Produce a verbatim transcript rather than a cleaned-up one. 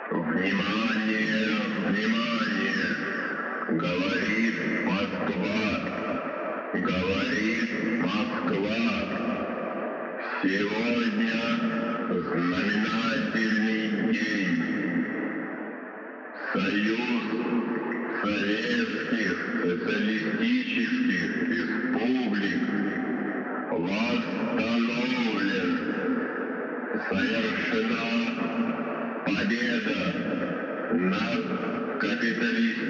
Внимание, внимание! Говорит Москва! Говорит Москва! Сегодня знаменательный день. Союз Советских Социалистических Республик восстановлен. Совершена победа над капиталистическим